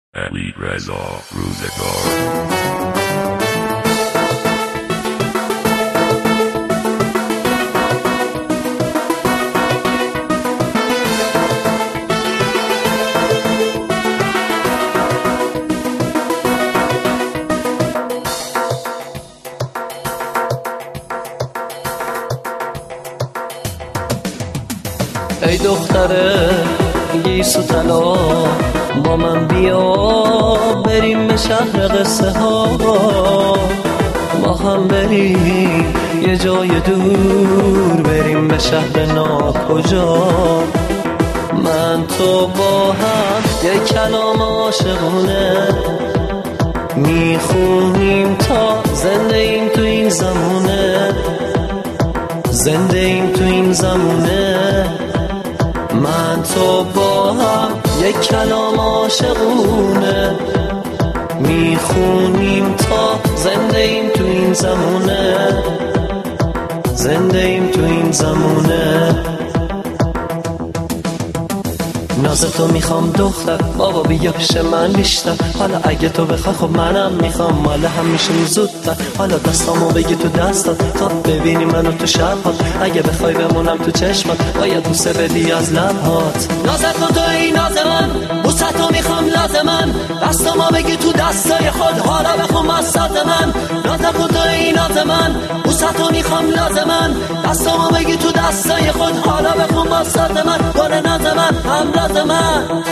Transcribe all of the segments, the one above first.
علی رضا روزگار. ای دختره گیسو طلا با من بیا بریم به شهر قصه ها، با هم بریم یه جای دور، بریم به شهر ناکجا. من تو با هم یه کلام عاشقونه میخونیم تا زنده ایم تو این زمونه، زنده ایم تو این زمونه. من تو با هم یک کلام عاشقونه میخونیم تا زنده ایم تو این زمونه، زنده ایم تو این زمونه. ناز تو میخوام دختر، بابا بیا پیش من بیشتر. حالا اگه تو بخوای خب منم میخوام، مال هم میشیم زودتر. حالا دستامو بگی تو دستات تا ببینی منو تو شبات. اگه بخوای بمونم تو چشمات باید بوسه بدی از لبهات. ناز تو توی ناز من، بوسه تو میخوام لازمن. دستامو بگی تو دستای خود، حالا بخون مستات من. ناز تو توی ناز من، بوسه تو میخوام لازمن. دستامو بگی تو دستای خود، حالا بخون مستات من. گل ناز من، همراز من.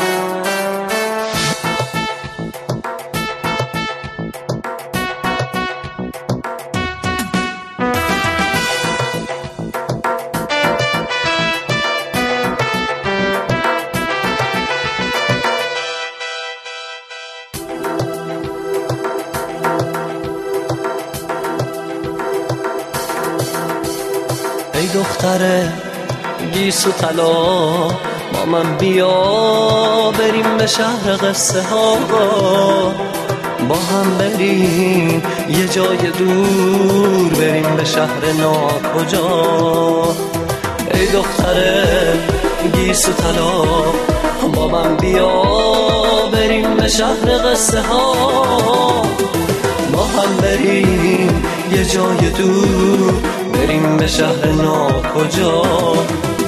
ای دختره گیسو طلا با من بیا بریم به شهر قصه ها، با هم بریم یه جای دور، بریم به شهر ناکجا. ای دختره گیسو طلا با من بیا بریم به شهر قصه ها، با هم بریم یه جای دور، بریم به شهر ناکجا.